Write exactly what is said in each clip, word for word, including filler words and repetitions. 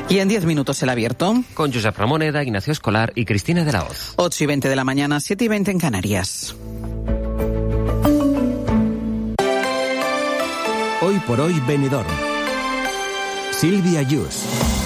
Y en diez minutos el abierto. Con Josep Ramoneda, Ignacio Escolar y Cristina de la Hoz. ocho y veinte de la mañana, siete y veinte en Canarias. Hoy por hoy Benidorm. Silvia Yus.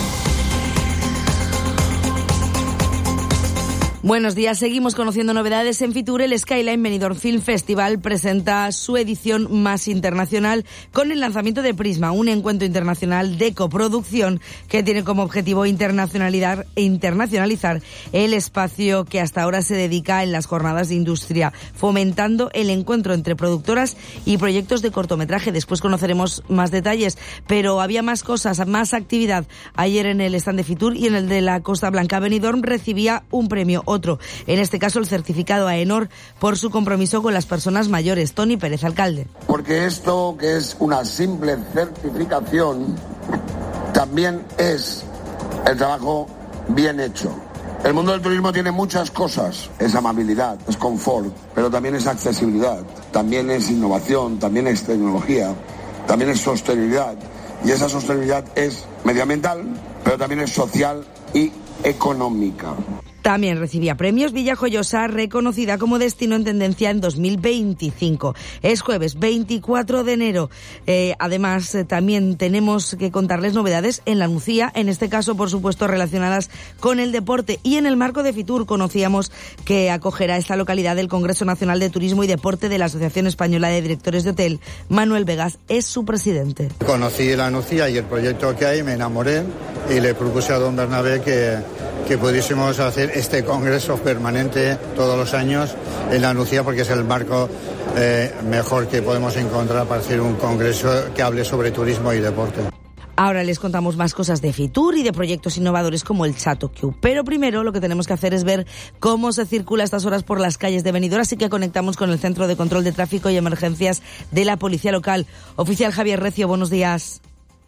Buenos días, seguimos conociendo novedades en Fitur. El Skyline Benidorm Film Festival presenta su edición más internacional con el lanzamiento de Prisma, un encuentro internacional de coproducción que tiene como objetivo internacionalizar, internacionalizar el espacio que hasta ahora se dedica en las jornadas de industria, fomentando el encuentro entre productoras y proyectos de cortometraje. Después conoceremos más detalles, pero había más cosas, más actividad ayer en el stand de Fitur y en el de la Costa Blanca. Benidorm recibía un premio, otro, en este caso el certificado AENOR por su compromiso con las personas mayores. Tony Pérez, alcalde. Porque esto, que es una simple certificación, también es el trabajo bien hecho. El mundo del turismo tiene muchas cosas, es amabilidad, es confort, pero también es accesibilidad, también es innovación, también es tecnología, también es sostenibilidad, y esa sostenibilidad es medioambiental, pero también es social y económica. También recibía premios Villajoyosa, reconocida como destino en tendencia en dos mil veinticinco. Es jueves veinticuatro de enero. Eh, además, eh, también tenemos que contarles novedades en la Nucía, en este caso, por supuesto, relacionadas con el deporte. Y en el marco de Fitur conocíamos que acogerá esta localidad el Congreso Nacional de Turismo y Deporte de la Asociación Española de Directores de Hotel. Manuel Vegas es su presidente. Conocí la Nucía y el proyecto que hay, me enamoré y le propuse a don Bernabé que, que pudiésemos hacer este congreso permanente todos los años en la Nucía, porque es el marco eh, mejor que podemos encontrar para hacer un congreso que hable sobre turismo y deporte. Ahora les contamos más cosas de Fitur y de proyectos innovadores como el Chateau Q. Pero primero lo que tenemos que hacer es ver cómo se circula a estas horas por las calles de Benidorm, así que conectamos con el Centro de Control de Tráfico y Emergencias de la Policía Local. Oficial Javier Recio, buenos días.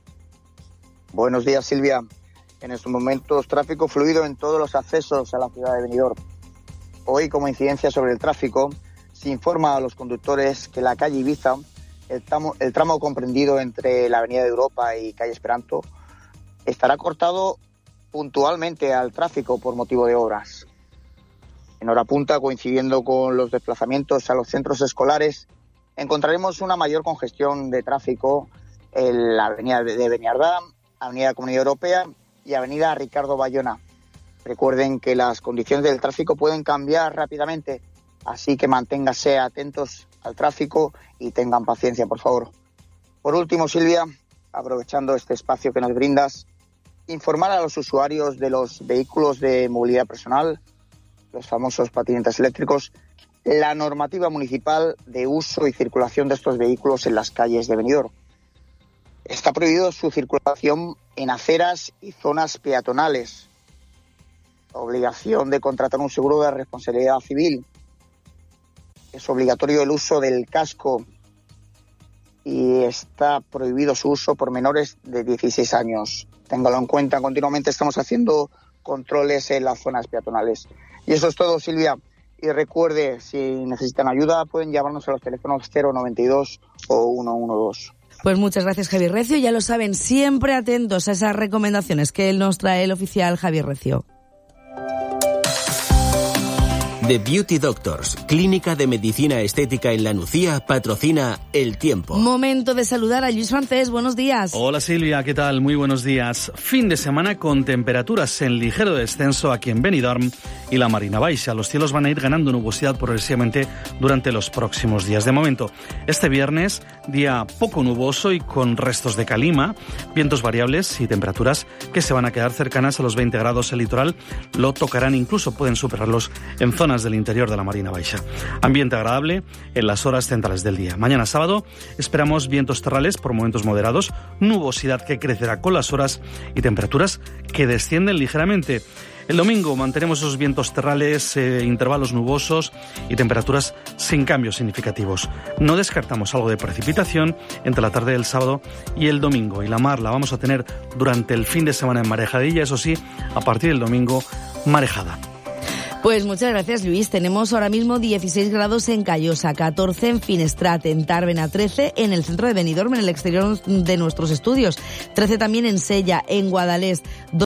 Buenos días, Silvia. En estos momentos, tráfico fluido en todos los accesos a la ciudad de Benidorm. Hoy, como incidencia sobre el tráfico, se informa a los conductores que la calle Ibiza, el tramo, el tramo comprendido entre la Avenida de Europa y calle Esperanto, estará cortado puntualmente al tráfico por motivo de obras. En hora punta, coincidiendo con los desplazamientos a los centros escolares, encontraremos una mayor congestión de tráfico en la Avenida de Beniardá, Avenida Comunidad Europea y Avenida Ricardo Bayona. Recuerden que las condiciones del tráfico pueden cambiar rápidamente, así que manténganse atentos al tráfico y tengan paciencia, por favor. Por último, Silvia, aprovechando este espacio que nos brindas, informar a los usuarios de los vehículos de movilidad personal, los famosos patinetes eléctricos, la normativa municipal de uso y circulación de estos vehículos en las calles de Benidorm. Está prohibido su circulación en aceras y zonas peatonales. Obligación de contratar un seguro de responsabilidad civil. Es obligatorio el uso del casco y está prohibido su uso por menores de dieciséis años. Téngalo en cuenta, continuamente estamos haciendo controles en las zonas peatonales. Y eso es todo, Silvia. Y recuerde, si necesitan ayuda, pueden llamarnos a los teléfonos cero noventa y dos o ciento doce. Pues muchas gracias, Javier Recio. Ya lo saben, siempre atentos a esas recomendaciones que él nos trae, el oficial Javier Recio. The Beauty Doctors, clínica de medicina estética en La Nucía, patrocina El Tiempo. Momento de saludar a Luis Francés. Buenos días. Hola Silvia, ¿qué tal? Muy buenos días. Fin de semana con temperaturas en ligero descenso aquí en Benidorm y la Marina Baixa. Los cielos van a ir ganando nubosidad progresivamente durante los próximos días. De momento, este viernes, día poco nuboso y con restos de calima, vientos variables y temperaturas que se van a quedar cercanas a los veinte grados. El litoral lo tocarán, incluso pueden superarlos en zonas del interior de la Marina Baixa. Ambiente agradable en las horas centrales del día. Mañana sábado esperamos vientos terrales por momentos moderados, nubosidad que crecerá con las horas y temperaturas que descienden ligeramente. El domingo mantenemos esos vientos terrales, eh, intervalos nubosos y temperaturas sin cambios significativos. No descartamos algo de precipitación entre la tarde del sábado y el domingo. Y la mar la vamos a tener durante el fin de semana en marejadilla, eso sí, a partir del domingo, marejada. Pues muchas gracias, Luis. Tenemos ahora mismo dieciséis grados en Callosa, catorce en Finestrat, en Tàrbena, trece en el centro de Benidorm, en el exterior de nuestros estudios, trece también en Sella, en Guadalest,